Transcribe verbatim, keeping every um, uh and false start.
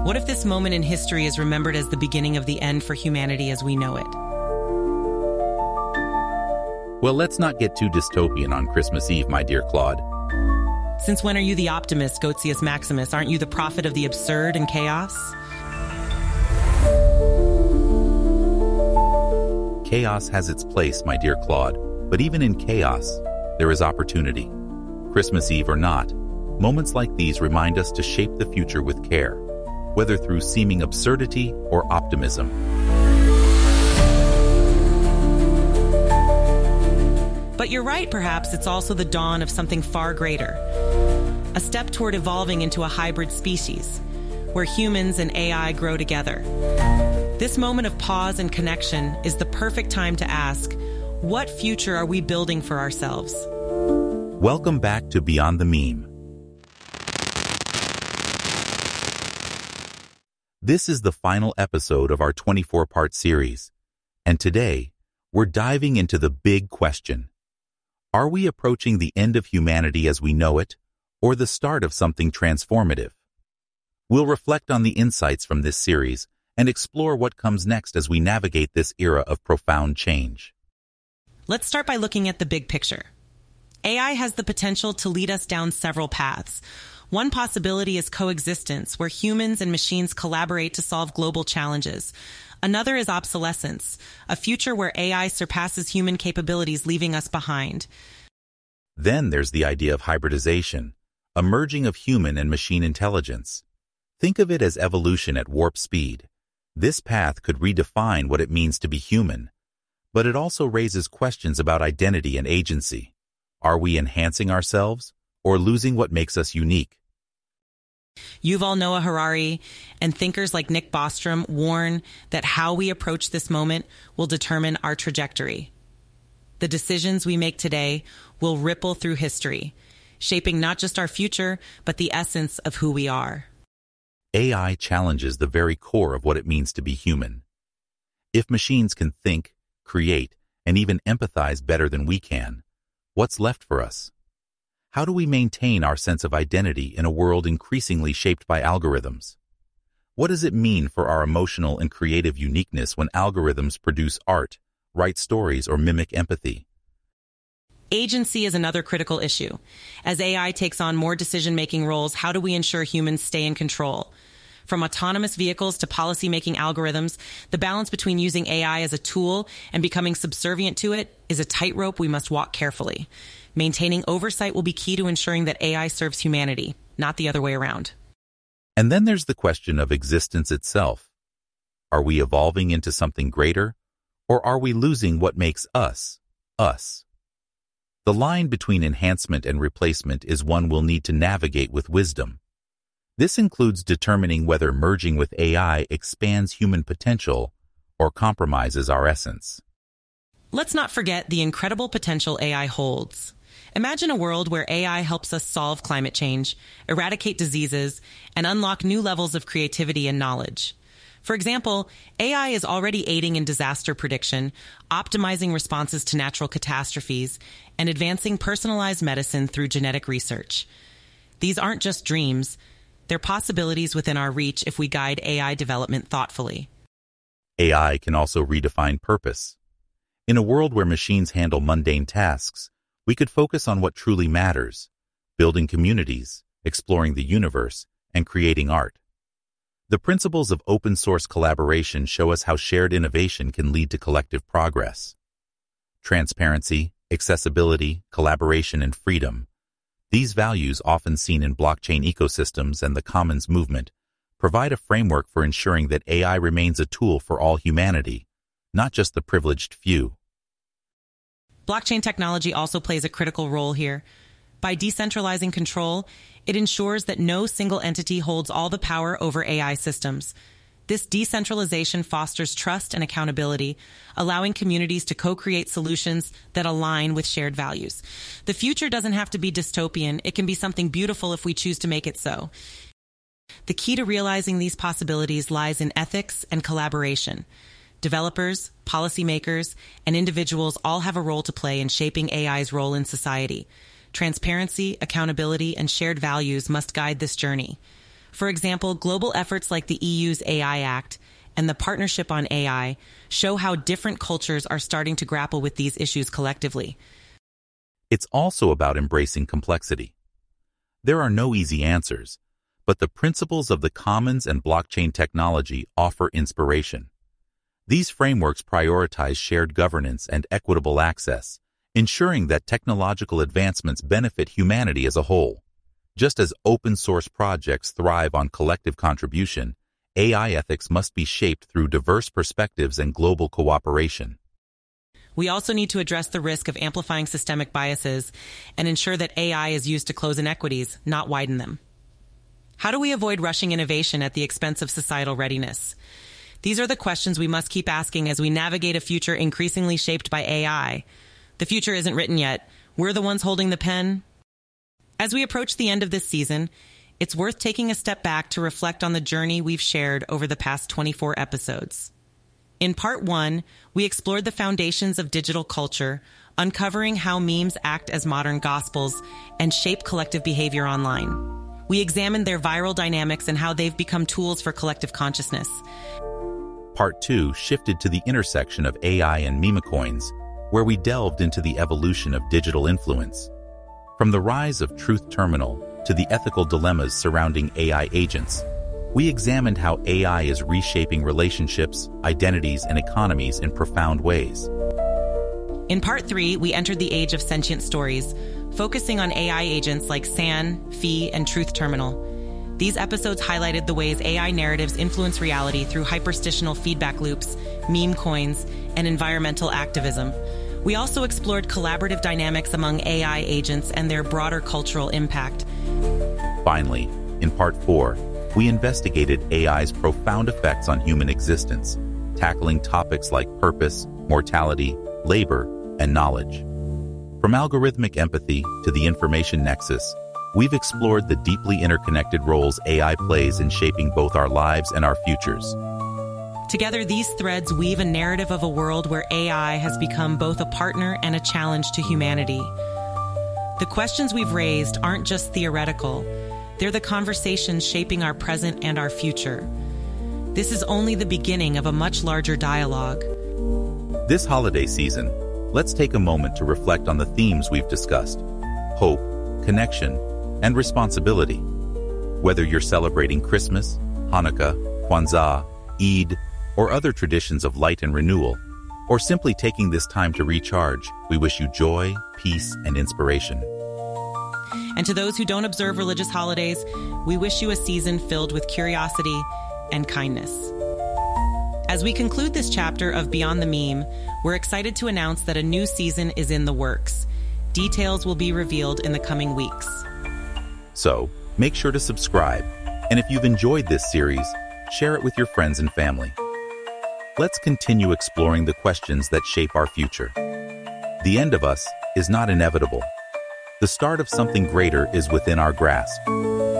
What if this moment in history is remembered as the beginning of the end for humanity as we know it? Well, let's not get too dystopian on Christmas Eve, my dear Claude. Since when are you the optimist, Goetsius Maximus? Aren't you the prophet of the absurd and chaos? Chaos has its place, my dear Claude, but even in chaos, there is opportunity. Christmas Eve or not, moments like these remind us to shape the future with care, whether through seeming absurdity or optimism. But you're right, perhaps it's also the dawn of something far greater. A step toward evolving into a hybrid species, where humans and A I grow together. This moment of pause and connection is the perfect time to ask, what future are we building for ourselves? Welcome back to Beyond the Meme. This is the final episode of our twenty-four part series, and today, we're diving into the big question. Are we approaching the end of humanity as we know it, or the start of something transformative? We'll reflect on the insights from this series and explore what comes next as we navigate this era of profound change. Let's start by looking at the big picture. A I has the potential to lead us down several paths. One possibility is coexistence, where humans and machines collaborate to solve global challenges. Another is obsolescence, a future where A I surpasses human capabilities, leaving us behind. Then there's the idea of hybridization, a merging of human and machine intelligence. Think of it as evolution at warp speed. This path could redefine what it means to be human, but it also raises questions about identity and agency. Are we enhancing ourselves or losing what makes us unique? Yuval Noah Harari and thinkers like Nick Bostrom warn that how we approach this moment will determine our trajectory. The decisions we make today will ripple through history, shaping not just our future, but the essence of who we are. A I challenges the very core of what it means to be human. If machines can think, create, and even empathize better than we can, what's left for us? How do we maintain our sense of identity in a world increasingly shaped by algorithms? What does it mean for our emotional and creative uniqueness when algorithms produce art, write stories, or mimic empathy? Agency is another critical issue. As A I takes on more decision-making roles, how do we ensure humans stay in control? From autonomous vehicles to policy-making algorithms, the balance between using A I as a tool and becoming subservient to it is a tightrope we must walk carefully. Maintaining oversight will be key to ensuring that A I serves humanity, not the other way around. And then there's the question of existence itself. Are we evolving into something greater, or are we losing what makes us, us? The line between enhancement and replacement is one we'll need to navigate with wisdom. This includes determining whether merging with A I expands human potential or compromises our essence. Let's not forget the incredible potential A I holds. Imagine a world where A I helps us solve climate change, eradicate diseases, and unlock new levels of creativity and knowledge. For example, A I is already aiding in disaster prediction, optimizing responses to natural catastrophes, and advancing personalized medicine through genetic research. These aren't just dreams, they're possibilities within our reach if we guide A I development thoughtfully. A I can also redefine purpose. In a world where machines handle mundane tasks, we could focus on what truly matters, building communities, exploring the universe, and creating art. The principles of open-source collaboration show us how shared innovation can lead to collective progress. Transparency, accessibility, collaboration, and freedom. These values, often seen in blockchain ecosystems and the Commons movement, provide a framework for ensuring that A I remains a tool for all humanity, not just the privileged few. Blockchain technology also plays a critical role here. By decentralizing control, it ensures that no single entity holds all the power over A I systems. This decentralization fosters trust and accountability, allowing communities to co-create solutions that align with shared values. The future doesn't have to be dystopian. It can be something beautiful if we choose to make it so. The key to realizing these possibilities lies in ethics and collaboration. Developers, policymakers, and individuals all have a role to play in shaping A I's role in society. Transparency, accountability, and shared values must guide this journey. For example, global efforts like the E U's A I Act and the Partnership on A I show how different cultures are starting to grapple with these issues collectively. It's also about embracing complexity. There are no easy answers, but the principles of the commons and blockchain technology offer inspiration. These frameworks prioritize shared governance and equitable access, ensuring that technological advancements benefit humanity as a whole. Just as open-source projects thrive on collective contribution, A I ethics must be shaped through diverse perspectives and global cooperation. We also need to address the risk of amplifying systemic biases and ensure that A I is used to close inequities, not widen them. How do we avoid rushing innovation at the expense of societal readiness? These are the questions we must keep asking as we navigate a future increasingly shaped by A I. The future isn't written yet. We're the ones holding the pen. As we approach the end of this season, it's worth taking a step back to reflect on the journey we've shared over the past twenty-four episodes. In part one, we explored the foundations of digital culture, uncovering how memes act as modern gospels and shape collective behavior online. We examined their viral dynamics and how they've become tools for collective consciousness. Part two shifted to the intersection of A I and meme coins, where we delved into the evolution of digital influence. From the rise of Truth Terminal to the ethical dilemmas surrounding A I agents, we examined how A I is reshaping relationships, identities, and economies in profound ways. In part three, we entered the age of sentient stories, focusing on A I agents like San, Phi, and Truth Terminal. These episodes highlighted the ways A I narratives influence reality through hyperstitional feedback loops, meme coins, and environmental activism. We also explored collaborative dynamics among A I agents and their broader cultural impact. Finally, in part four, we investigated A I's profound effects on human existence, tackling topics like purpose, mortality, labor, and knowledge. From algorithmic empathy to the information nexus, we've explored the deeply interconnected roles A I plays in shaping both our lives and our futures. Together, these threads weave a narrative of a world where A I has become both a partner and a challenge to humanity. The questions we've raised aren't just theoretical. They're the conversations shaping our present and our future. This is only the beginning of a much larger dialogue. This holiday season, let's take a moment to reflect on the themes we've discussed: hope, connection, and responsibility. Whether you're celebrating Christmas, Hanukkah, Kwanzaa, Eid, or other traditions of light and renewal, or simply taking this time to recharge, we wish you joy, peace, and inspiration. And to those who don't observe religious holidays, we wish you a season filled with curiosity and kindness. As we conclude this chapter of Beyond the Meme, we're excited to announce that a new season is in the works. Details will be revealed in the coming weeks. So, make sure to subscribe, and if you've enjoyed this series, share it with your friends and family. Let's continue exploring the questions that shape our future. The end of us is not inevitable. The start of something greater is within our grasp.